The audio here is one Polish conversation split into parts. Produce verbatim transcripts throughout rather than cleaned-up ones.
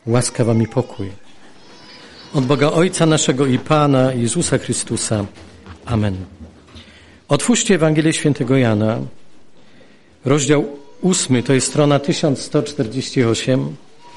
Łaska wam i pokój. Od Boga Ojca naszego i Pana Jezusa Chrystusa. Amen. Otwórzcie Ewangelię Świętego Jana, rozdział ósmy, to jest strona tysiąc sto czterdzieści osiem.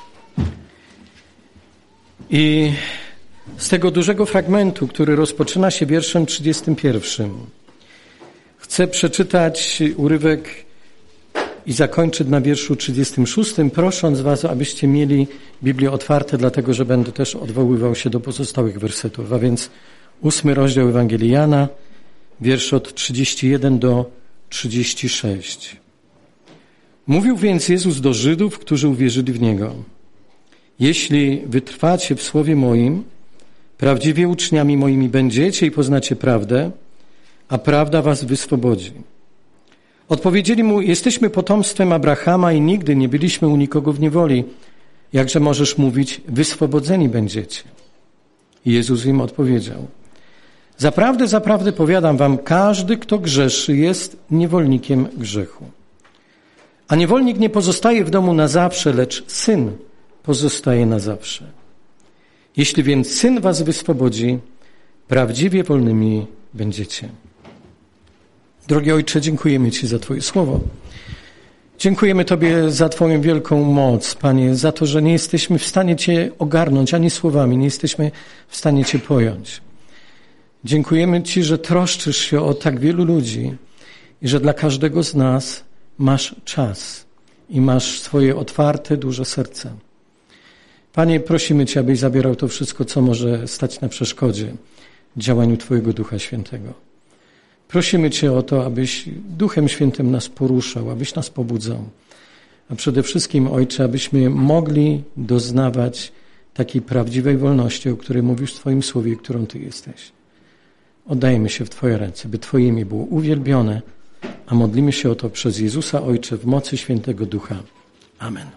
I z tego dużego fragmentu, który rozpoczyna się wierszem trzydziestym pierwszym, chcę przeczytać urywek i zakończyć na wierszu trzydziestym szóstym, prosząc was, abyście mieli Biblię otwarte, dlatego że będę też odwoływał się do pozostałych wersetów. A więc ósmy rozdział Ewangelii Jana, wiersz od trzydziestego pierwszego do trzydziestego szóstego. Mówił więc Jezus do Żydów, którzy uwierzyli w Niego: jeśli wytrwacie w słowie moim, prawdziwie uczniami moimi będziecie i poznacie prawdę, a prawda was wyswobodzi. Odpowiedzieli mu: jesteśmy potomstwem Abrahama i nigdy nie byliśmy u nikogo w niewoli. Jakże możesz mówić, wyswobodzeni będziecie? I Jezus im odpowiedział: zaprawdę, zaprawdę powiadam wam, każdy, kto grzeszy, jest niewolnikiem grzechu. A niewolnik nie pozostaje w domu na zawsze, lecz syn pozostaje na zawsze. Jeśli więc syn was wyswobodzi, prawdziwie wolnymi będziecie. Drogi Ojcze, dziękujemy Ci za Twoje słowo. Dziękujemy Tobie za Twoją wielką moc, Panie, za to, że nie jesteśmy w stanie Cię ogarnąć ani słowami, nie jesteśmy w stanie Cię pojąć. Dziękujemy Ci, że troszczysz się o tak wielu ludzi i że dla każdego z nas masz czas i masz swoje otwarte, duże serce. Panie, prosimy Cię, abyś zabierał to wszystko, co może stać na przeszkodzie działaniu Twojego Ducha Świętego. Prosimy Cię o to, abyś Duchem Świętym nas poruszał, abyś nas pobudzał. A przede wszystkim, Ojcze, abyśmy mogli doznawać takiej prawdziwej wolności, o której mówisz w Twoim słowie, którą Ty jesteś. Oddajemy się w Twoje ręce, by Twoje imię było uwielbione, a modlimy się o to przez Jezusa, Ojcze, w mocy Świętego Ducha. Amen.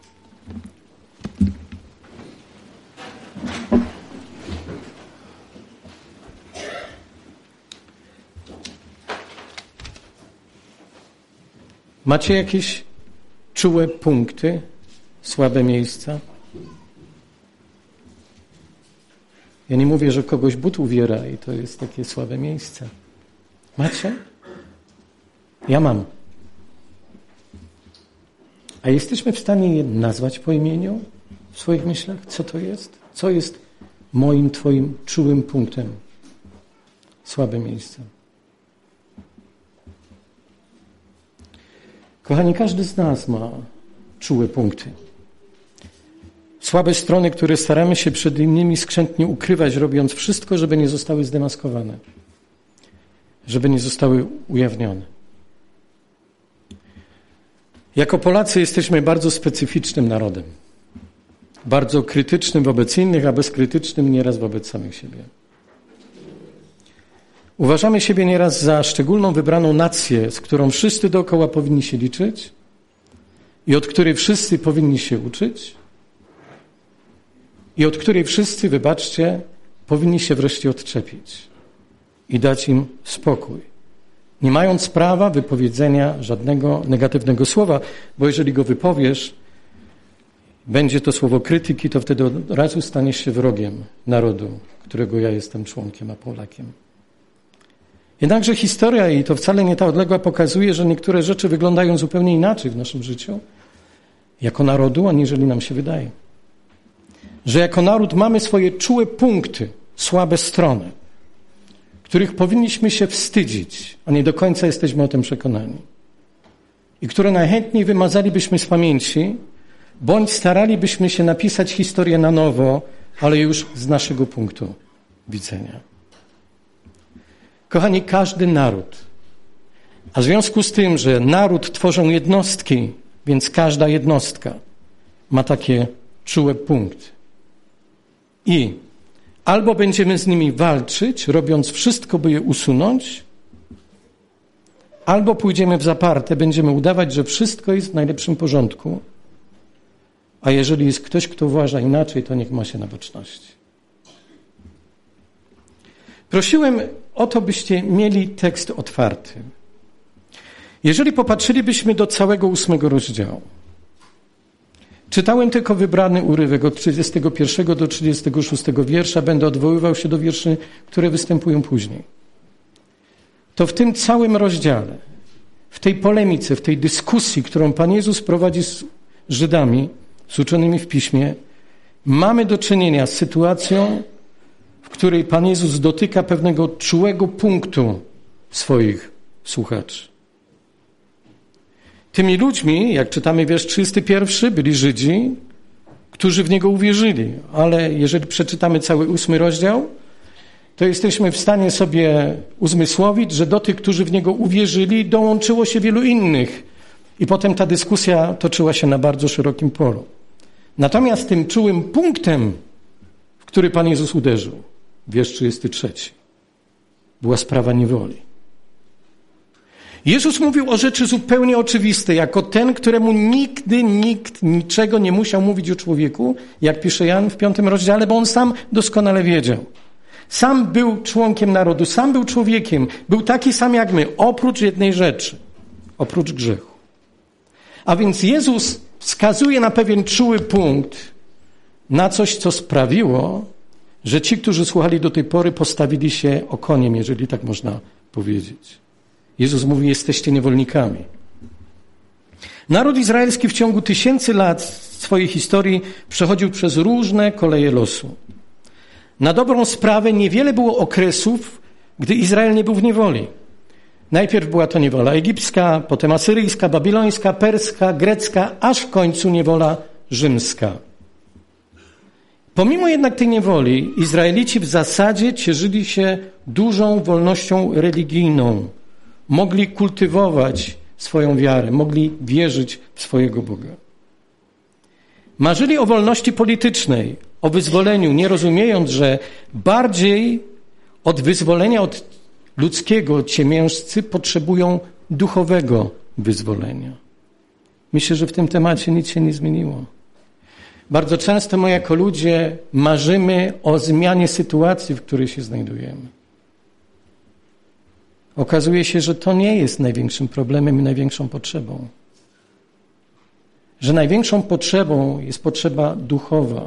Macie jakieś czułe punkty, słabe miejsca? Ja nie mówię, że kogoś but uwiera i to jest takie słabe miejsce. Macie? Ja mam. A jesteśmy w stanie je nazwać po imieniu w swoich myślach? Co to jest? Co jest moim, Twoim czułym punktem? Słabe miejsce. Kochani, każdy z nas ma czułe punkty. Słabe strony, które staramy się przed innymi skrzętnie ukrywać, robiąc wszystko, żeby nie zostały zdemaskowane, żeby nie zostały ujawnione. Jako Polacy jesteśmy bardzo specyficznym narodem. Bardzo krytycznym wobec innych, a bezkrytycznym nieraz wobec samych siebie. Uważamy siebie nieraz za szczególną wybraną nację, z którą wszyscy dookoła powinni się liczyć i od której wszyscy powinni się uczyć i od której wszyscy, wybaczcie, powinni się wreszcie odczepić i dać im spokój, nie mając prawa wypowiedzenia żadnego negatywnego słowa, bo jeżeli go wypowiesz, będzie to słowo krytyki, to wtedy od razu staniesz się wrogiem narodu, którego ja jestem członkiem, a Polakiem. Jednakże historia, i to wcale nie ta odległa, pokazuje, że niektóre rzeczy wyglądają zupełnie inaczej w naszym życiu jako narodu, aniżeli nam się wydaje. Że jako naród mamy swoje czułe punkty, słabe strony, których powinniśmy się wstydzić, a nie do końca jesteśmy o tym przekonani. I które najchętniej wymazalibyśmy z pamięci, bądź staralibyśmy się napisać historię na nowo, ale już z naszego punktu widzenia. Kochani, każdy naród, a w związku z tym, że naród tworzą jednostki, więc każda jednostka ma takie czułe punkty. I albo będziemy z nimi walczyć, robiąc wszystko, by je usunąć, albo pójdziemy w zaparte, będziemy udawać, że wszystko jest w najlepszym porządku, a jeżeli jest ktoś, kto uważa inaczej, to niech ma się na baczności. Prosiłem o to, byście mieli tekst otwarty. Jeżeli popatrzylibyśmy do całego ósmego rozdziału, Czytałem tylko wybrany urywek od trzydziestego pierwszego do trzydziestego szóstego wiersza. Będę odwoływał się do wierszy, które występują później. To w tym całym rozdziale, w tej polemice, w tej dyskusji, którą Pan Jezus prowadzi z Żydami, z uczonymi w Piśmie, mamy do czynienia z sytuacją, w której Pan Jezus dotyka pewnego czułego punktu swoich słuchaczy. Tymi ludźmi, jak czytamy wiersz trzydziesty pierwszy, byli Żydzi, którzy w Niego uwierzyli. Ale jeżeli przeczytamy cały ósmy rozdział, to jesteśmy w stanie sobie uzmysłowić, że do tych, którzy w Niego uwierzyli, dołączyło się wielu innych. I potem ta dyskusja toczyła się na bardzo szerokim polu. Natomiast tym czułym punktem, w który Pan Jezus uderzył, wiersz trzydziesty trzeci, była sprawa niewoli. Jezus mówił o rzeczy zupełnie oczywiste, jako ten, któremu nigdy nikt niczego nie musiał mówić o człowieku, jak pisze Jan w piątym rozdziale, bo on sam doskonale wiedział. Sam był członkiem narodu, sam był człowiekiem, był taki sam jak my, oprócz jednej rzeczy, oprócz grzechu. A więc Jezus wskazuje na pewien czuły punkt, na coś, co sprawiło, że ci, którzy słuchali do tej pory, postawili się okoniem, jeżeli tak można powiedzieć. Jezus mówi, jesteście niewolnikami. Naród izraelski w ciągu tysięcy lat swojej historii przechodził przez różne koleje losu. Na dobrą sprawę niewiele było okresów, gdy Izrael nie był w niewoli. Najpierw była to niewola egipska, potem asyryjska, babilońska, perska, grecka, aż w końcu niewola rzymska. Pomimo jednak tej niewoli, Izraelici w zasadzie cieszyli się dużą wolnością religijną. Mogli kultywować swoją wiarę, mogli wierzyć w swojego Boga. Marzyli o wolności politycznej, o wyzwoleniu, nie rozumiejąc, że bardziej od wyzwolenia od ludzkiego ciemiężcy potrzebują duchowego wyzwolenia. Myślę, że w tym temacie nic się nie zmieniło. Bardzo często my jako ludzie marzymy o zmianie sytuacji, w której się znajdujemy. Okazuje się, że to nie jest największym problemem i największą potrzebą. Że największą potrzebą jest potrzeba duchowa.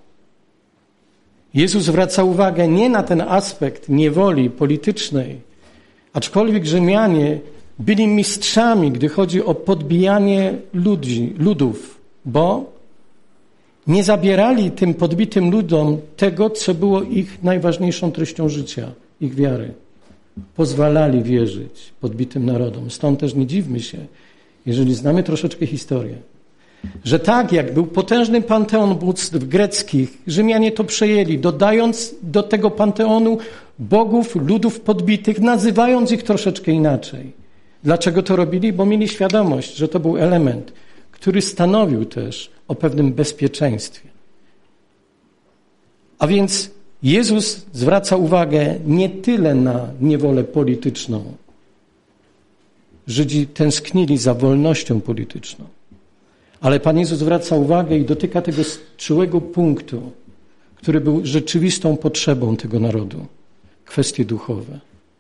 Jezus zwraca uwagę nie na ten aspekt niewoli politycznej, aczkolwiek Rzymianie byli mistrzami, gdy chodzi o podbijanie ludzi, ludów, bo nie zabierali tym podbitym ludom tego, co było ich najważniejszą treścią życia, ich wiary. Pozwalali wierzyć podbitym narodom. Stąd też nie dziwmy się, jeżeli znamy troszeczkę historię, że tak jak był potężny panteon bóstw greckich, Rzymianie to przejęli, dodając do tego panteonu bogów ludów podbitych, nazywając ich troszeczkę inaczej. Dlaczego to robili? Bo mieli świadomość, że to był element, który stanowił też o pewnym bezpieczeństwie. A więc Jezus zwraca uwagę nie tyle na niewolę polityczną. Żydzi tęsknili za wolnością polityczną. Ale Pan Jezus zwraca uwagę i dotyka tego czułego punktu, który był rzeczywistą potrzebą tego narodu. Kwestie duchowe.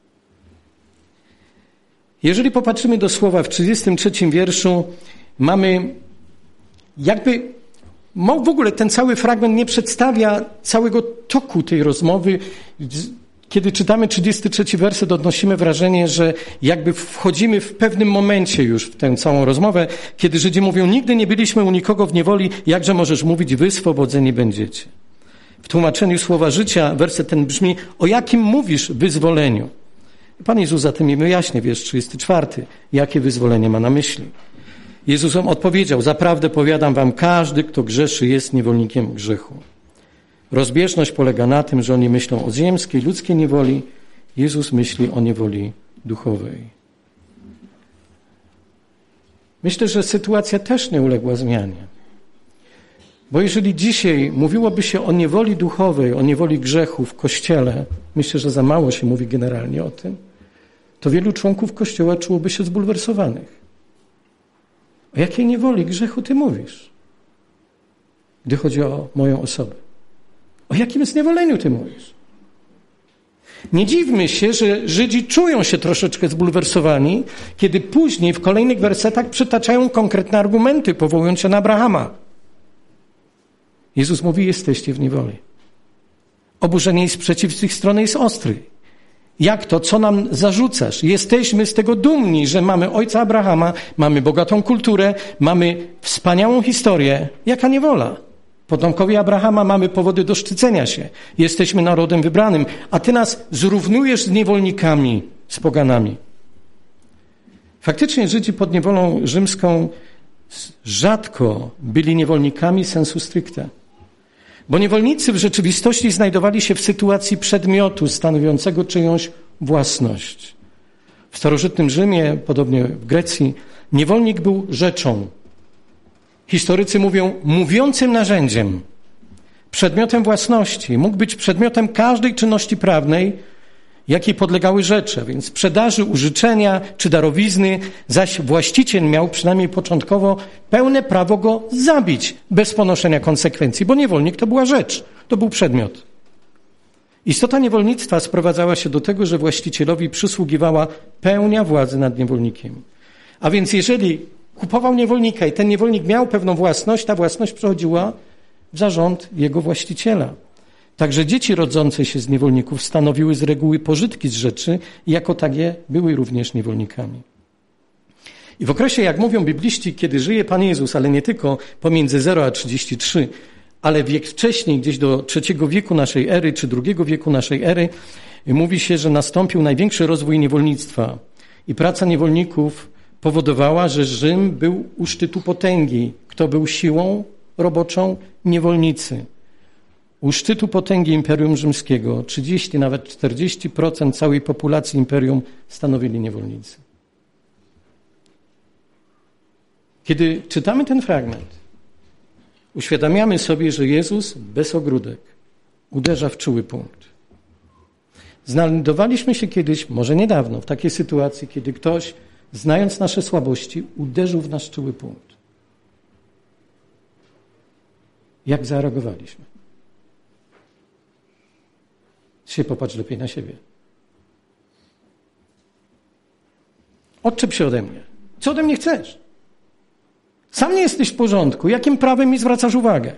Jeżeli popatrzymy do słowa w trzydziestym trzecim wierszu, mamy jakby, w ogóle ten cały fragment nie przedstawia całego toku tej rozmowy. Kiedy czytamy trzydziesty trzeci werset, odnosimy wrażenie, że jakby wchodzimy w pewnym momencie już w tę całą rozmowę, kiedy Żydzi mówią, nigdy nie byliśmy u nikogo w niewoli, jakże możesz mówić, wy swobodzeni będziecie. W tłumaczeniu Słowa Życia werset ten brzmi, o jakim mówisz wyzwoleniu? Pan Jezus zatem im wyjaśnia, wiersz trzydziesty czwarty, jakie wyzwolenie ma na myśli. Jezus odpowiedział, zaprawdę powiadam wam, każdy, kto grzeszy, jest niewolnikiem grzechu. Rozbieżność polega na tym, że oni myślą o ziemskiej, ludzkiej niewoli. Jezus myśli o niewoli duchowej. Myślę, że sytuacja też nie uległa zmianie. Bo jeżeli dzisiaj mówiłoby się o niewoli duchowej, o niewoli grzechu w Kościele, myślę, że za mało się mówi generalnie o tym, to wielu członków Kościoła czułoby się zbulwersowanych. O jakiej niewoli grzechu ty mówisz, gdy chodzi o moją osobę? O jakim zniewoleniu ty mówisz? Nie dziwmy się, że Żydzi czują się troszeczkę zbulwersowani, kiedy później w kolejnych wersetach przytaczają konkretne argumenty, powołując się na Abrahama. Jezus mówi, jesteście w niewoli. Oburzenie i sprzeciw z ich strony jest ostry. Jak to? Co nam zarzucasz? Jesteśmy z tego dumni, że mamy ojca Abrahama, mamy bogatą kulturę, mamy wspaniałą historię. Jaka niewola? Potomkowie Abrahama mamy powody do szczycenia się. Jesteśmy narodem wybranym, a ty nas zrównujesz z niewolnikami, z poganami. Faktycznie Żydzi pod niewolą rzymską rzadko byli niewolnikami sensu stricte. Bo niewolnicy w rzeczywistości znajdowali się w sytuacji przedmiotu stanowiącego czyjąś własność. W starożytnym Rzymie, podobnie w Grecji, niewolnik był rzeczą. Historycy mówią mówiącym narzędziem, przedmiotem własności. Mógł być przedmiotem każdej czynności prawnej, jakiej podlegały rzeczy, więc sprzedaży, użyczenia czy darowizny, zaś właściciel miał przynajmniej początkowo pełne prawo go zabić bez ponoszenia konsekwencji, bo niewolnik to była rzecz, to był przedmiot. Istota niewolnictwa sprowadzała się do tego, że właścicielowi przysługiwała pełnia władzy nad niewolnikiem. A więc jeżeli kupował niewolnika i ten niewolnik miał pewną własność, ta własność przechodziła w zarząd jego właściciela. Także dzieci rodzące się z niewolników stanowiły z reguły pożytki z rzeczy i jako takie były również niewolnikami. I w okresie, jak mówią bibliści, kiedy żyje Pan Jezus, ale nie tylko, pomiędzy zero a trzydziestu trzech, ale wiek wcześniej, gdzieś do trzeciego wieku naszej ery, czy drugiego wieku naszej ery, mówi się, że nastąpił największy rozwój niewolnictwa. I praca niewolników powodowała, że Rzym był u szczytu potęgi. Kto był siłą roboczą? Niewolnicy. U szczytu potęgi Imperium Rzymskiego trzydzieści, nawet czterdzieści procent całej populacji imperium stanowili niewolnicy. Kiedy czytamy ten fragment, uświadamiamy sobie, że Jezus bez ogródek uderza w czuły punkt. Znajdowaliśmy się kiedyś, może niedawno, w takiej sytuacji, kiedy ktoś, znając nasze słabości, uderzył w nasz czuły punkt. Jak zareagowaliśmy? Dzisiaj popatrz lepiej na siebie. Odczep się ode mnie. Co ode mnie chcesz? Sam nie jesteś w porządku. Jakim prawem mi zwracasz uwagę?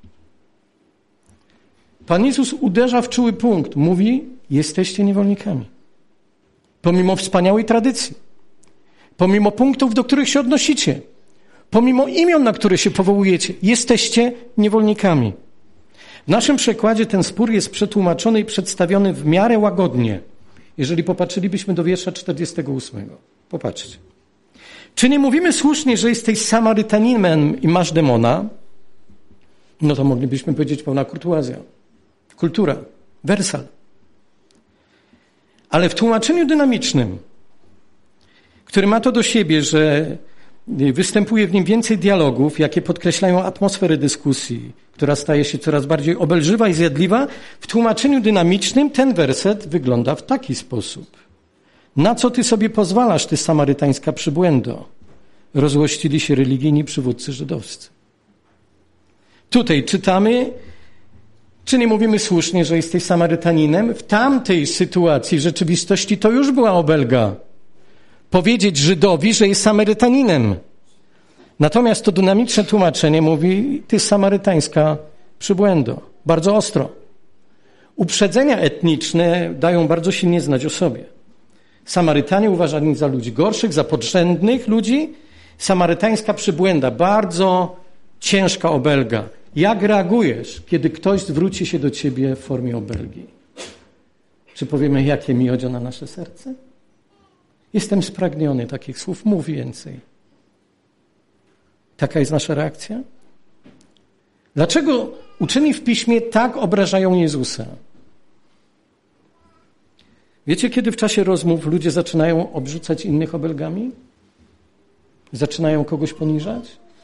Pan Jezus uderza w czuły punkt. Mówi, jesteście niewolnikami. Pomimo wspaniałej tradycji. Pomimo punktów, do których się odnosicie. Pomimo imion, na które się powołujecie. Jesteście niewolnikami. W naszym przekładzie ten spór jest przetłumaczony i przedstawiony w miarę łagodnie. Jeżeli popatrzylibyśmy do wiersza czterdziestego ósmego. Popatrzcie. Czy nie mówimy słusznie, że jesteś Samarytaninem i masz demona? No to moglibyśmy powiedzieć pełna kurtuazja. Kultura. Wersal. Ale w tłumaczeniu dynamicznym, który ma to do siebie, że występuje w nim więcej dialogów, jakie podkreślają atmosferę dyskusji, która staje się coraz bardziej obelżywa i zjadliwa, w tłumaczeniu dynamicznym ten werset wygląda w taki sposób. Na co ty sobie pozwalasz, ty samarytańska przybłędo? Rozłościli się religijni przywódcy żydowscy. Tutaj czytamy, czy nie mówimy słusznie, że jesteś Samarytaninem? W tamtej sytuacji, w rzeczywistości to już była obelga. Powiedzieć Żydowi, że jest Samarytaninem. Natomiast to dynamiczne tłumaczenie mówi, ty samarytańska przybłędo. Bardzo ostro. Uprzedzenia etniczne dają bardzo silnie znać o sobie. Samarytanie uważani za ludzi gorszych, za podrzędnych ludzi. Samarytańska przybłęda, bardzo ciężka obelga. Jak reagujesz, kiedy ktoś zwróci się do ciebie w formie obelgi? Czy powiemy, jakie mi miodzio na nasze serce? Jestem spragniony takich słów, mów więcej. Taka jest nasza reakcja? Dlaczego uczeni w Piśmie tak obrażają Jezusa? Wiecie, kiedy w czasie rozmów ludzie zaczynają obrzucać innych obelgami? Zaczynają kogoś poniżać?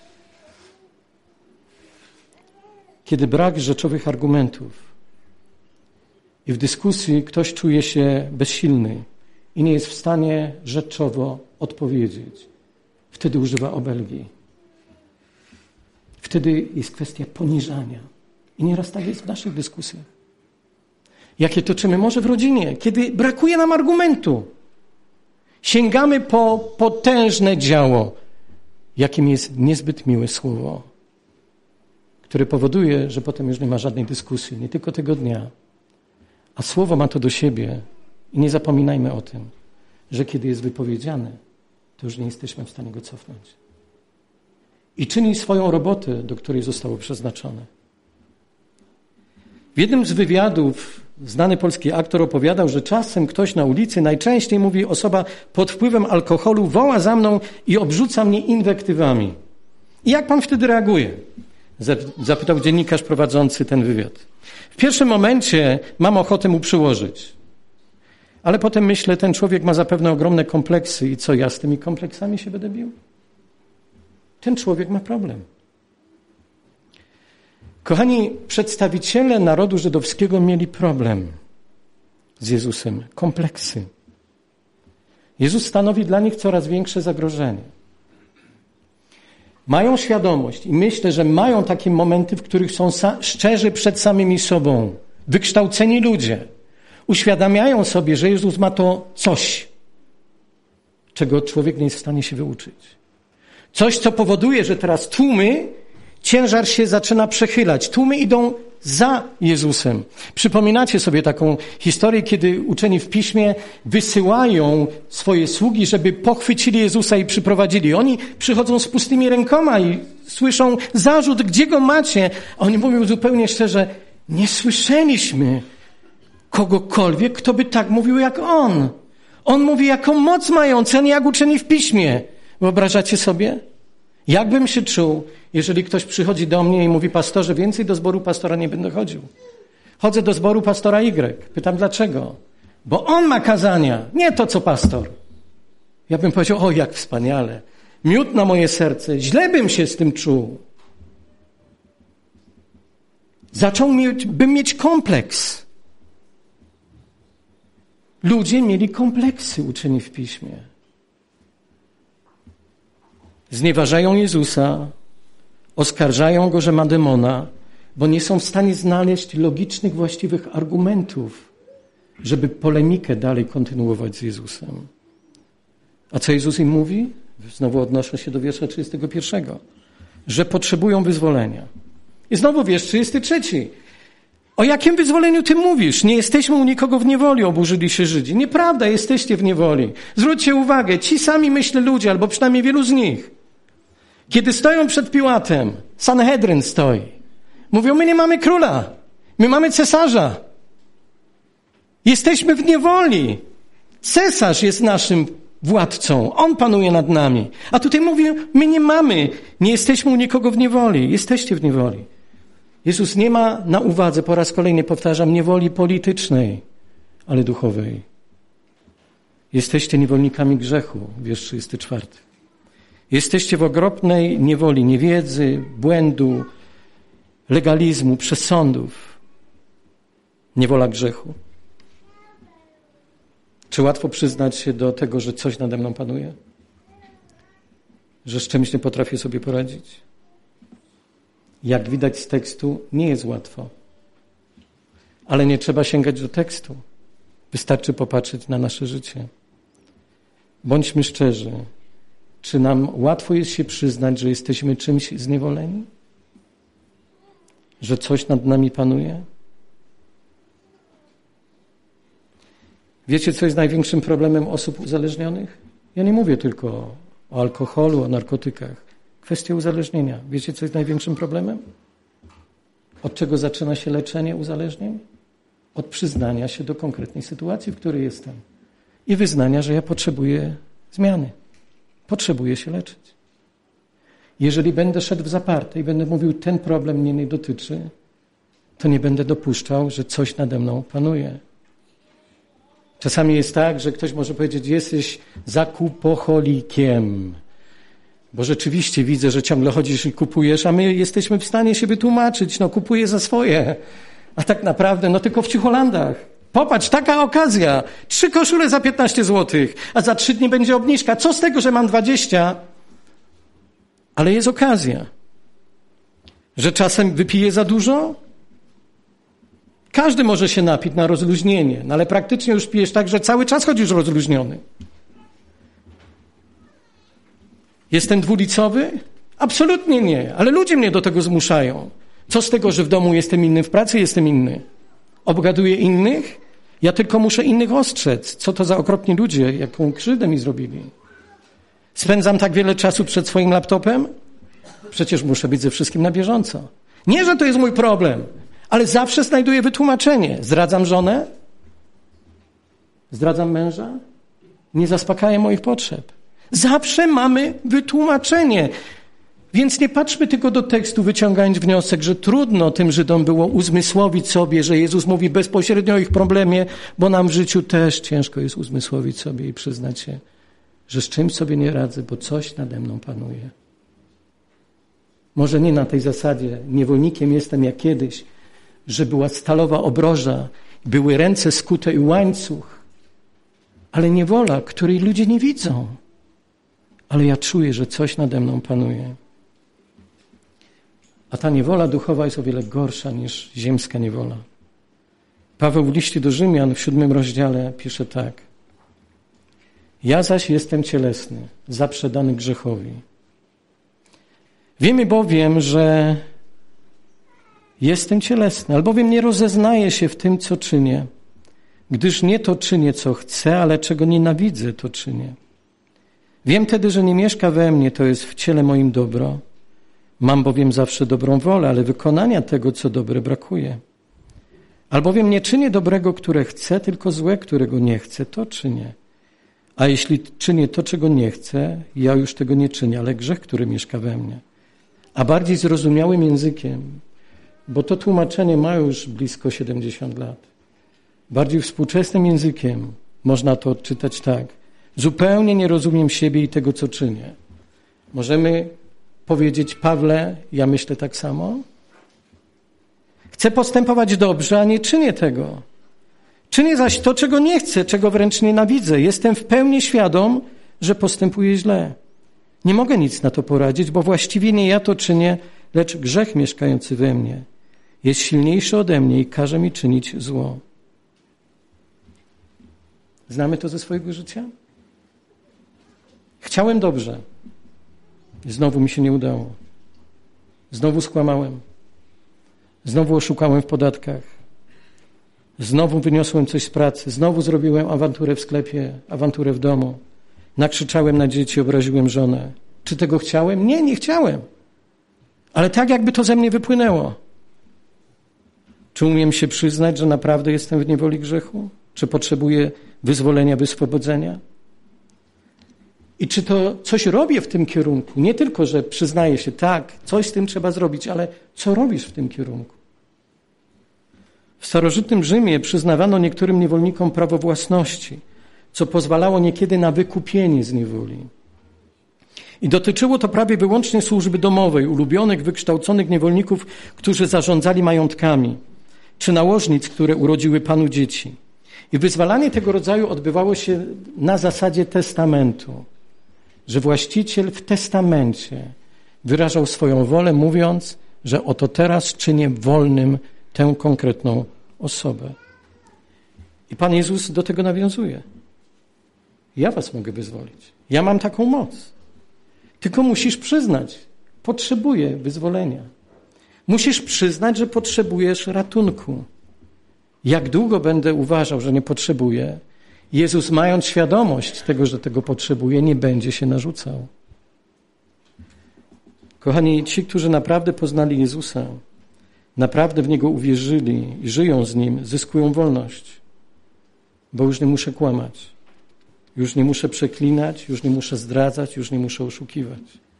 Kiedy brak rzeczowych argumentów i w dyskusji ktoś czuje się bezsilny i nie jest w stanie rzeczowo odpowiedzieć, wtedy używa obelgi. Wtedy jest kwestia poniżania. I nieraz tak jest w naszych dyskusjach. Jakie toczymy może w rodzinie, kiedy brakuje nam argumentu. Sięgamy po potężne działo, jakim jest niezbyt miłe słowo, które powoduje, że potem już nie ma żadnej dyskusji, nie tylko tego dnia. A słowo ma to do siebie i nie zapominajmy o tym, że kiedy jest wypowiedziane, to już nie jesteśmy w stanie go cofnąć. I czyni swoją robotę, do której zostało przeznaczone. W jednym z wywiadów znany polski aktor opowiadał, że czasem ktoś na ulicy, najczęściej mówi osoba pod wpływem alkoholu, woła za mną i obrzuca mnie inwektywami. I jak pan wtedy reaguje? Zapytał dziennikarz prowadzący ten wywiad. W pierwszym momencie mam ochotę mu przyłożyć. Ale potem myślę, ten człowiek ma zapewne ogromne kompleksy i co ja z tymi kompleksami się będę bił? Ten człowiek ma problem. Kochani, przedstawiciele narodu żydowskiego mieli problem z Jezusem, kompleksy. Jezus stanowi dla nich coraz większe zagrożenie. Mają świadomość i myślę, że mają takie momenty, w których są szczerzy przed samymi sobą, wykształceni ludzie. Uświadamiają sobie, że Jezus ma to coś, czego człowiek nie jest w stanie się wyuczyć. Coś, co powoduje, że teraz tłumy, ciężar się zaczyna przechylać. Tłumy idą za Jezusem. Przypominacie sobie taką historię, kiedy uczeni w Piśmie wysyłają swoje sługi, żeby pochwycili Jezusa i przyprowadzili. Oni przychodzą z pustymi rękoma i słyszą zarzut, gdzie go macie? A oni mówią zupełnie szczerze, nie słyszeliśmy kogokolwiek, kto by tak mówił jak on. On mówi jako moc mający, a nie jak uczeni w Piśmie. Wyobrażacie sobie? Jakbym się czuł, jeżeli ktoś przychodzi do mnie i mówi, pastorze, więcej do zboru pastora nie będę chodził. Chodzę do zboru pastora Y. Pytam, dlaczego? Bo on ma kazania, nie to, co pastor. Ja bym powiedział, o, jak wspaniale. Miód na moje serce. Źle bym się z tym czuł. Zaczął mieć, bym mieć kompleks. Ludzie mieli kompleksy uczeni w Piśmie. Znieważają Jezusa, oskarżają Go, że ma demona, bo nie są w stanie znaleźć logicznych, właściwych argumentów, żeby polemikę dalej kontynuować z Jezusem. A co Jezus im mówi? Znowu odnoszę się do wiersza trzydziestego pierwszego. Że potrzebują wyzwolenia. I znowu wiersz trzydziesty trzeci. O jakim wyzwoleniu ty mówisz? Nie jesteśmy u nikogo w niewoli, oburzyli się Żydzi. Nieprawda, jesteście w niewoli. Zwróćcie uwagę, ci sami myślę ludzie, albo przynajmniej wielu z nich, kiedy stoją przed Piłatem, Sanhedryn stoi, mówią, my nie mamy króla, my mamy cesarza. Jesteśmy w niewoli. Cesarz jest naszym władcą, on panuje nad nami. A tutaj mówią, my nie mamy, nie jesteśmy u nikogo w niewoli, jesteście w niewoli. Jezus nie ma na uwadze, po raz kolejny powtarzam, niewoli politycznej, ale duchowej. Jesteście niewolnikami grzechu, wiersz trzydziesty czwarty. Jesteście w okropnej niewoli niewiedzy, błędu, legalizmu, przesądów. Niewola grzechu. Czy łatwo przyznać się do tego, że coś nade mną panuje? Że z czymś nie potrafię sobie poradzić? Jak widać z tekstu, nie jest łatwo. Ale nie trzeba sięgać do tekstu. Wystarczy popatrzeć na nasze życie. Bądźmy szczerzy. Czy nam łatwo jest się przyznać, że jesteśmy czymś zniewoleni? Że coś nad nami panuje? Wiecie, co jest największym problemem osób uzależnionych? Ja nie mówię tylko o alkoholu, o narkotykach. Kwestia uzależnienia. Wiecie, co jest największym problemem? Od czego zaczyna się leczenie uzależnień? Od przyznania się do konkretnej sytuacji, w której jestem. I wyznania, że ja potrzebuję zmiany. Potrzebuję się leczyć. Jeżeli będę szedł w zaparte i będę mówił, ten problem mnie nie dotyczy, to nie będę dopuszczał, że coś nade mną panuje. Czasami jest tak, że ktoś może powiedzieć, jesteś zakupoholikiem. Bo rzeczywiście widzę, że ciągle chodzisz i kupujesz, a my jesteśmy w stanie się wytłumaczyć. No kupuję za swoje. A tak naprawdę, no tylko w Ciucholandach. Popatrz, taka okazja. Trzy koszule za piętnaście złotych, a za trzy dni będzie obniżka. Co z tego, że mam dwadzieścia? Ale jest okazja. Że czasem wypiję za dużo? Każdy może się napić na rozluźnienie, no ale praktycznie już pijesz tak, że cały czas chodzisz rozluźniony. Jestem dwulicowy? Absolutnie nie, ale ludzie mnie do tego zmuszają. Co z tego, że w domu jestem inny, w pracy jestem inny? Obgaduję innych? Ja tylko muszę innych ostrzec. Co to za okropni ludzie, jaką krzywdę mi zrobili? Spędzam tak wiele czasu przed swoim laptopem? Przecież muszę być ze wszystkim na bieżąco. Nie, że to jest mój problem, ale zawsze znajduję wytłumaczenie. Zdradzam żonę? Zdradzam męża? Nie zaspokajam moich potrzeb. Zawsze mamy wytłumaczenie. Więc nie patrzmy tylko do tekstu, wyciągając wniosek, że trudno tym Żydom było uzmysłowić sobie, że Jezus mówi bezpośrednio o ich problemie, bo nam w życiu też ciężko jest uzmysłowić sobie i przyznać się, że z czymś sobie nie radzę, bo coś nade mną panuje. Może nie na tej zasadzie, niewolnikiem jestem jak kiedyś, że była stalowa obroża, były ręce skute i łańcuch, ale niewola, której ludzie nie widzą. Ale ja czuję, że coś nade mną panuje. A ta niewola duchowa jest o wiele gorsza niż ziemska niewola. Paweł w liście do Rzymian w siódmym rozdziale pisze tak. Ja zaś jestem cielesny, zaprzedany grzechowi. Wiemy bowiem, że jestem cielesny, albowiem nie rozeznaję się w tym, co czynię, gdyż nie to czynię, co chcę, ale czego nienawidzę, to czynię. Wiem tedy, że nie mieszka we mnie, to jest w ciele moim dobro. Mam bowiem zawsze dobrą wolę, ale wykonania tego, co dobre, brakuje. Albowiem nie czynię dobrego, które chcę, tylko złe, którego nie chcę, to czynię. A jeśli czynię to, czego nie chcę, ja już tego nie czynię, ale grzech, który mieszka we mnie. A bardziej zrozumiałym językiem, bo to tłumaczenie ma już blisko siedemdziesiąt lat. Bardziej współczesnym językiem można to odczytać tak. Zupełnie nie rozumiem siebie i tego, co czynię. Możemy powiedzieć, Pawle, ja myślę tak samo? Chcę postępować dobrze, a nie czynię tego. Czynię zaś to, czego nie chcę, czego wręcz nienawidzę. Jestem w pełni świadom, że postępuję źle. Nie mogę nic na to poradzić, bo właściwie nie ja to czynię, lecz grzech mieszkający we mnie jest silniejszy ode mnie i każe mi czynić zło. Znamy to ze swojego życia? Chciałem dobrze. Znowu mi się nie udało. Znowu skłamałem. Znowu oszukałem w podatkach. Znowu wyniosłem coś z pracy. Znowu zrobiłem awanturę w sklepie, awanturę w domu. Nakrzyczałem na dzieci, obraziłem żonę. Czy tego chciałem? Nie, nie chciałem. Ale tak jakby to ze mnie wypłynęło. Czy umiem się przyznać, że naprawdę jestem w niewoli grzechu? Czy potrzebuję wyzwolenia, wyswobodzenia? I czy to coś robię w tym kierunku? Nie tylko, że przyznaję się, tak, coś z tym trzeba zrobić, ale co robisz w tym kierunku? W starożytnym Rzymie przyznawano niektórym niewolnikom prawo własności, co pozwalało niekiedy na wykupienie z niewoli. I dotyczyło to prawie wyłącznie służby domowej, ulubionych, wykształconych niewolników, którzy zarządzali majątkami, czy nałożnic, które urodziły panu dzieci. I wyzwalanie tego rodzaju odbywało się na zasadzie testamentu, że właściciel w testamencie wyrażał swoją wolę, mówiąc, że oto teraz czynię wolnym tę konkretną osobę. I Pan Jezus do tego nawiązuje. Ja was mogę wyzwolić. Ja mam taką moc. Tylko musisz przyznać, potrzebuję wyzwolenia. Musisz przyznać, że potrzebujesz ratunku. Jak długo będę uważał, że nie potrzebuję, Jezus, mając świadomość tego, że tego potrzebuje, nie będzie się narzucał. Kochani, ci, którzy naprawdę poznali Jezusa, naprawdę w Niego uwierzyli i żyją z Nim, zyskują wolność, bo już nie muszę kłamać, już nie muszę przeklinać, już nie muszę zdradzać, już nie muszę oszukiwać.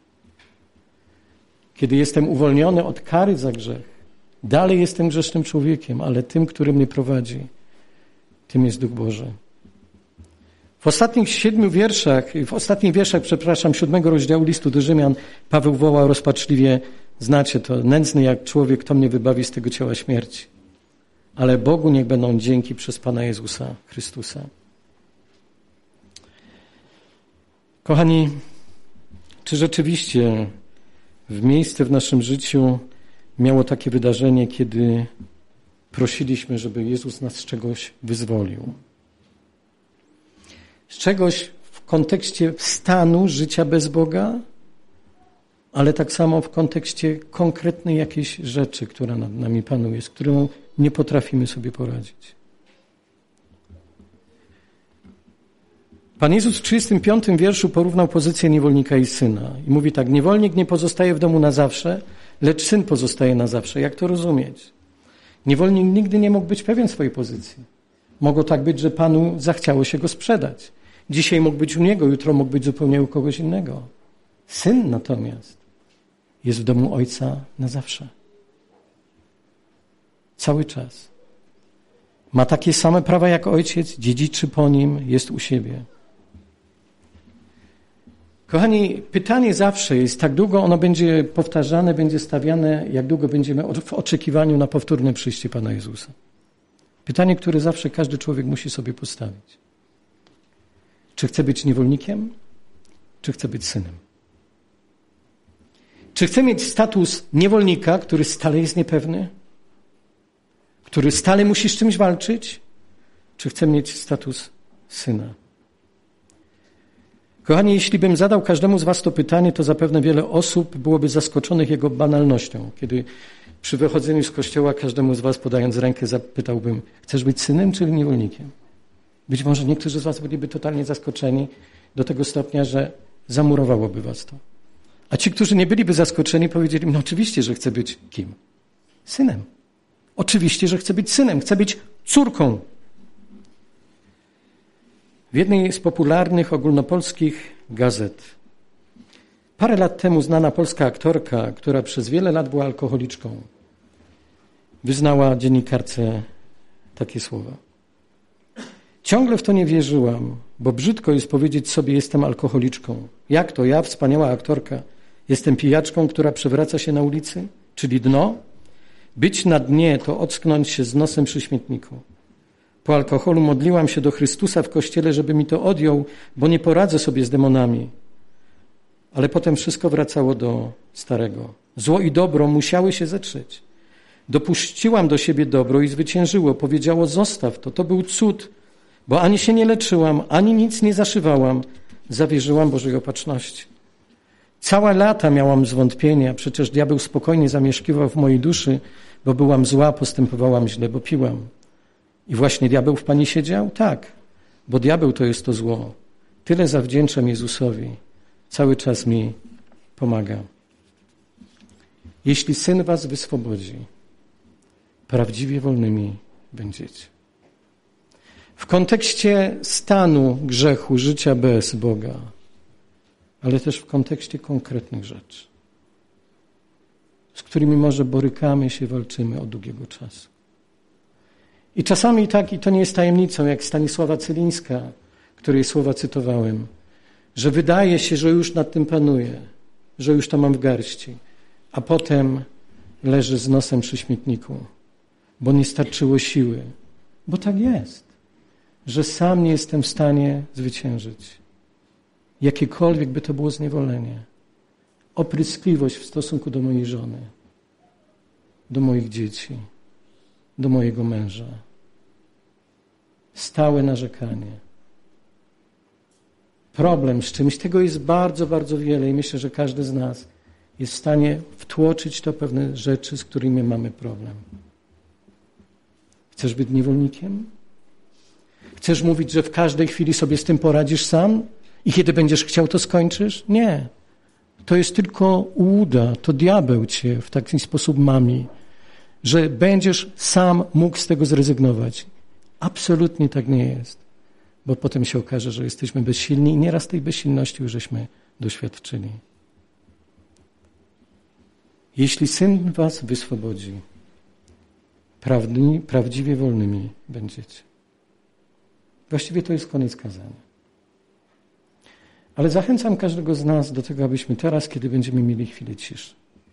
Kiedy jestem uwolniony od kary za grzech, dalej jestem grzesznym człowiekiem, ale tym, który mnie prowadzi, tym jest Duch Boży. W ostatnich siedmiu wierszach, w ostatnich wierszach, przepraszam, siódmego rozdziału listu do Rzymian, Paweł woła rozpaczliwie, znacie to, nędzny jak człowiek, kto mnie wybawi z tego ciała śmierci. Ale Bogu niech będą dzięki przez Pana Jezusa Chrystusa. Kochani, czy rzeczywiście w miejsce w naszym życiu miało takie wydarzenie, kiedy prosiliśmy, żeby Jezus nas z czegoś wyzwolił? Z czegoś w kontekście stanu życia bez Boga? ale tak samo w kontekście konkretnej jakiejś rzeczy, która nad nami panuje, z którą nie potrafimy sobie poradzić. Pan Jezus w trzydziestym piątym wierszu porównał pozycję niewolnika i syna. I mówi tak, niewolnik nie pozostaje w domu na zawsze, lecz syn pozostaje na zawsze. Jak to rozumieć? Niewolnik nigdy nie mógł być pewien swojej pozycji. Mogło tak być, że Panu zachciało się go sprzedać. Dzisiaj mógł być u niego, jutro mógł być zupełnie u kogoś innego. Syn natomiast jest w domu ojca na zawsze. Cały czas. Ma takie same prawa jak ojciec, dziedziczy po nim, jest u siebie. Kochani, pytanie zawsze jest, tak długo ono będzie powtarzane, będzie stawiane, jak długo będziemy w oczekiwaniu na powtórne przyjście Pana Jezusa. Pytanie, które zawsze każdy człowiek musi sobie postawić. Czy chce być niewolnikiem, czy chce być synem? Czy chce mieć status niewolnika, który stale jest niepewny? Który stale musi z czymś walczyć? Czy chce mieć status syna? Kochani, jeśli bym zadał każdemu z was to pytanie, to zapewne wiele osób byłoby zaskoczonych jego banalnością. Kiedy przy wychodzeniu z kościoła każdemu z was podając rękę zapytałbym, chcesz być synem czy niewolnikiem? Być może niektórzy z was byliby totalnie zaskoczeni do tego stopnia, że zamurowałoby was to. A ci, którzy nie byliby zaskoczeni, powiedzieli, no oczywiście, że chcę być kim? Synem. Oczywiście, że chcę być synem, chcę być córką. W jednej z popularnych ogólnopolskich gazet parę lat temu znana polska aktorka, która przez wiele lat była alkoholiczką, wyznała dziennikarce takie słowa. Ciągle w to nie wierzyłam, bo brzydko jest powiedzieć sobie, jestem alkoholiczką. Jak to ja, wspaniała aktorka, jestem pijaczką, która przewraca się na ulicy? Czyli dno? Być na dnie to ocknąć się z nosem przy śmietniku. Po alkoholu modliłam się do Chrystusa w kościele, żeby mi to odjął, bo nie poradzę sobie z demonami. Ale potem wszystko wracało do starego. Zło i dobro musiały się zetrzeć. Dopuściłam do siebie dobro i zwyciężyło. Powiedziało, zostaw to, to był cud, bo ani się nie leczyłam, ani nic nie zaszywałam. Zawierzyłam Bożej opatrzności. Całe lata miałam zwątpienia, przecież diabeł spokojnie zamieszkiwał w mojej duszy, bo byłam zła, postępowałam źle, bo piłam. I właśnie diabeł w pani siedział? Tak, bo diabeł to jest to zło. Tyle zawdzięczam Jezusowi. Cały czas mi pomaga. Jeśli Syn was wyswobodzi, prawdziwie wolnymi będziecie. W kontekście stanu grzechu, życia bez Boga, ale też w kontekście konkretnych rzeczy, z którymi może borykamy się, walczymy od długiego czasu. I czasami tak, i to nie jest tajemnicą, jak Stanisława Cylińska, której słowa cytowałem, że wydaje się, że już nad tym panuję, że już to mam w garści, a potem leży z nosem przy śmietniku, bo nie starczyło siły. Bo tak jest, że sam nie jestem w stanie zwyciężyć. Jakiekolwiek by to było zniewolenie. Opryskliwość w stosunku do mojej żony, do moich dzieci, do mojego męża. Stałe narzekanie. Problem z czymś. Tego jest bardzo, bardzo wiele i myślę, że każdy z nas jest w stanie wtłoczyć to pewne rzeczy, z którymi mamy problem. Chcesz być niewolnikiem? Chcesz mówić, że w każdej chwili sobie z tym poradzisz sam i kiedy będziesz chciał, to skończysz? Nie. To jest tylko ułuda. To diabeł cię w taki sposób mami, że będziesz sam mógł z tego zrezygnować. Absolutnie tak nie jest. Bo potem się okaże, że jesteśmy bezsilni i nieraz tej bezsilności już żeśmy doświadczyli. Jeśli Syn was wyswobodzi, prawdni, prawdziwie wolnymi będziecie. Właściwie to jest koniec kazania. Ale zachęcam każdego z nas do tego, abyśmy teraz, kiedy będziemy mieli chwilę ciszy,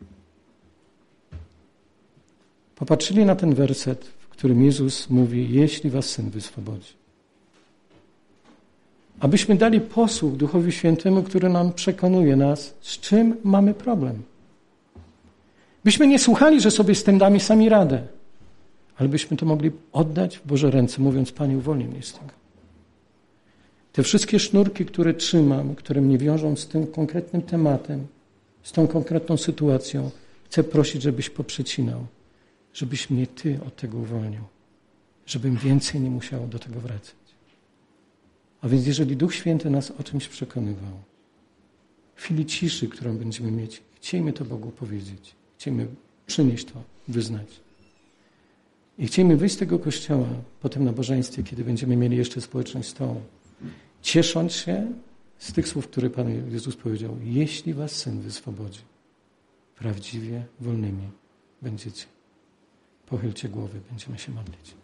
popatrzyli na ten werset, w którym Jezus mówi, jeśli was Syn wyswobodzi. Abyśmy dali posłuch Duchowi Świętemu, który nam przekonuje nas, z czym mamy problem. Byśmy nie słuchali, że sobie z tym damy sami radę, ale byśmy to mogli oddać w Boże ręce, mówiąc, Panie, uwolnij mnie z tego. Te wszystkie sznurki, które trzymam, które mnie wiążą z tym konkretnym tematem, z tą konkretną sytuacją. Chcę prosić, żebyś poprzecinał, żebyś mnie Ty od tego uwolnił, żebym więcej nie musiał do tego wracać. A więc jeżeli Duch Święty nas o czymś przekonywał, w chwili ciszy, którą będziemy mieć, chciejmy to Bogu powiedzieć, chciejmy przynieść to, wyznać. I chciejmy wyjść z tego kościoła po tym nabożeństwie, kiedy będziemy mieli jeszcze społeczność z tą, ciesząc się z tych słów, które Pan Jezus powiedział. Jeśli was Syn wyswobodzi, prawdziwie wolnymi będziecie. Pochylcie głowy, będziemy się modlić.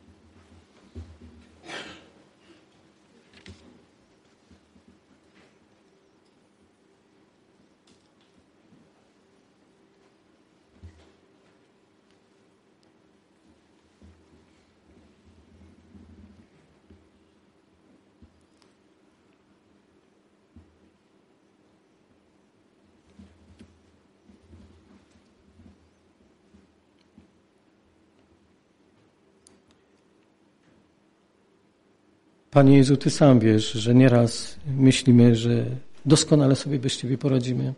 Panie Jezu, Ty sam wiesz, że nieraz myślimy, że doskonale sobie bez Ciebie poradzimy,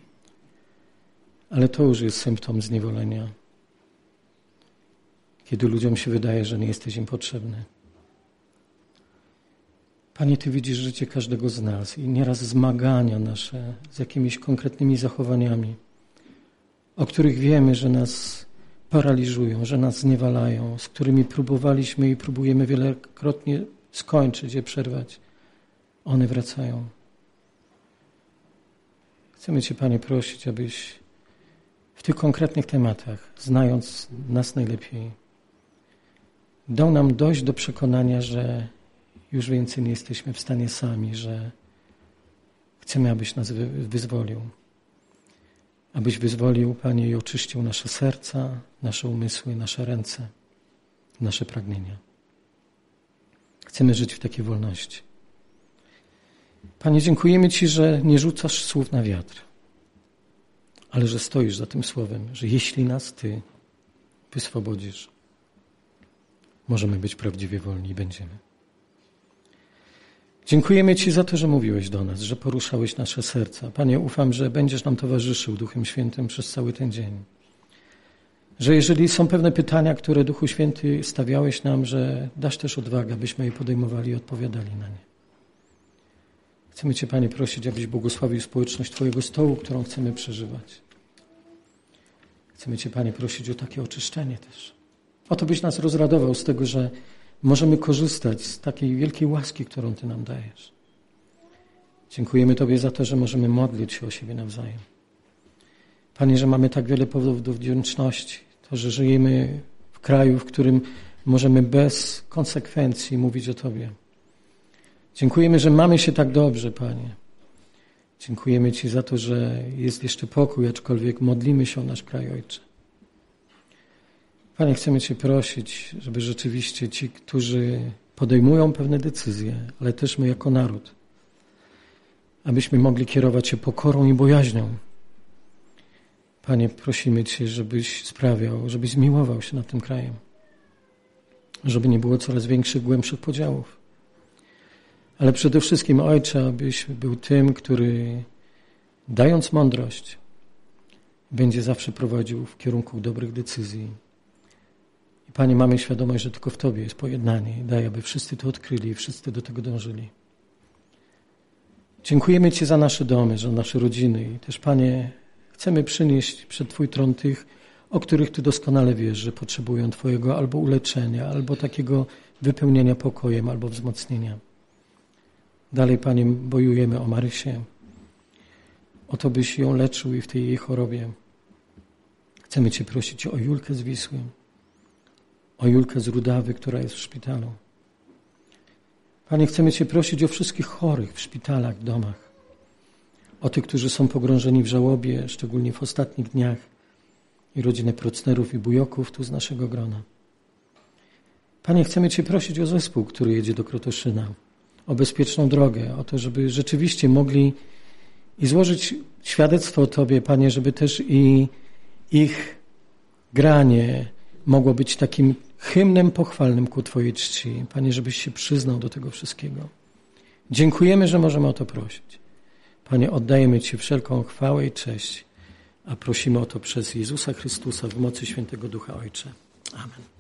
ale to już jest symptom zniewolenia, kiedy ludziom się wydaje, że nie jesteś im potrzebny. Panie, Ty widzisz życie każdego z nas i nieraz zmagania nasze z jakimiś konkretnymi zachowaniami, o których wiemy, że nas paraliżują, że nas zniewalają, z którymi próbowaliśmy i próbujemy wielokrotnie skończyć je, przerwać. One wracają. Chcemy Cię, Panie, prosić, abyś w tych konkretnych tematach, znając nas najlepiej, dał nam dojść do przekonania, że już więcej nie jesteśmy w stanie sami, że chcemy, abyś nas wyzwolił. Abyś wyzwolił, Panie, i oczyścił nasze serca, nasze umysły, nasze ręce, nasze pragnienia. Chcemy żyć w takiej wolności. Panie, dziękujemy Ci, że nie rzucasz słów na wiatr, ale że stoisz za tym słowem, że jeśli nas Ty wyswobodzisz, możemy być prawdziwie wolni i będziemy. Dziękujemy Ci za to, że mówiłeś do nas, że poruszałeś nasze serca. Panie, ufam, że będziesz nam towarzyszył Duchem Świętym przez cały ten dzień. Że jeżeli są pewne pytania, które Duchu Święty stawiałeś nam, że dasz też odwagę, abyśmy je podejmowali i odpowiadali na nie. Chcemy Cię, Panie, prosić, abyś błogosławił społeczność Twojego stołu, którą chcemy przeżywać. Chcemy Cię, Panie, prosić o takie oczyszczenie też. O to, byś nas rozradował z tego, że możemy korzystać z takiej wielkiej łaski, którą Ty nam dajesz. Dziękujemy Tobie za to, że możemy modlić się o siebie nawzajem. Panie, że mamy tak wiele powodów do wdzięczności. To, że żyjemy w kraju, w którym możemy bez konsekwencji mówić o Tobie. Dziękujemy, że mamy się tak dobrze, Panie. Dziękujemy Ci za to, że jest jeszcze pokój, aczkolwiek modlimy się o nasz kraj, Ojcze. Panie, chcemy Cię prosić, żeby rzeczywiście ci, którzy podejmują pewne decyzje, ale też my jako naród, abyśmy mogli kierować się pokorą i bojaźnią. Panie, prosimy Cię, żebyś sprawiał, żebyś zmiłował się nad tym krajem, żeby nie było coraz większych, głębszych podziałów. Ale przede wszystkim, Ojcze, abyś był tym, który dając mądrość, będzie zawsze prowadził w kierunku dobrych decyzji. I Panie, mamy świadomość, że tylko w Tobie jest pojednanie. Daj, aby wszyscy to odkryli i wszyscy do tego dążyli. Dziękujemy Ci za nasze domy, za nasze rodziny i też, Panie, chcemy przynieść przed Twój tron tych, o których Ty doskonale wiesz, że potrzebują Twojego albo uleczenia, albo takiego wypełnienia pokojem, albo wzmocnienia. Dalej, Panie, bojujemy o Marysię, o to, byś ją leczył i w tej jej chorobie. Chcemy Cię prosić o Julkę z Wisły, o Julkę z Rudawy, która jest w szpitalu. Panie, chcemy Cię prosić o wszystkich chorych w szpitalach, w domach, o tych, którzy są pogrążeni w żałobie, szczególnie w ostatnich dniach, i rodzinę Procnerów i Bujoków tu z naszego grona. Panie, chcemy Cię prosić o zespół, który jedzie do Krotoszyna, o bezpieczną drogę, o to, żeby rzeczywiście mogli i złożyć świadectwo o Tobie, Panie, żeby też i ich granie mogło być takim hymnem pochwalnym ku Twojej czci. Panie, żebyś się przyznał do tego wszystkiego. Dziękujemy, że możemy o to prosić. Panie, oddajemy Ci wszelką chwałę i cześć, a prosimy o to przez Jezusa Chrystusa w mocy Świętego Ducha, Ojcze. Amen.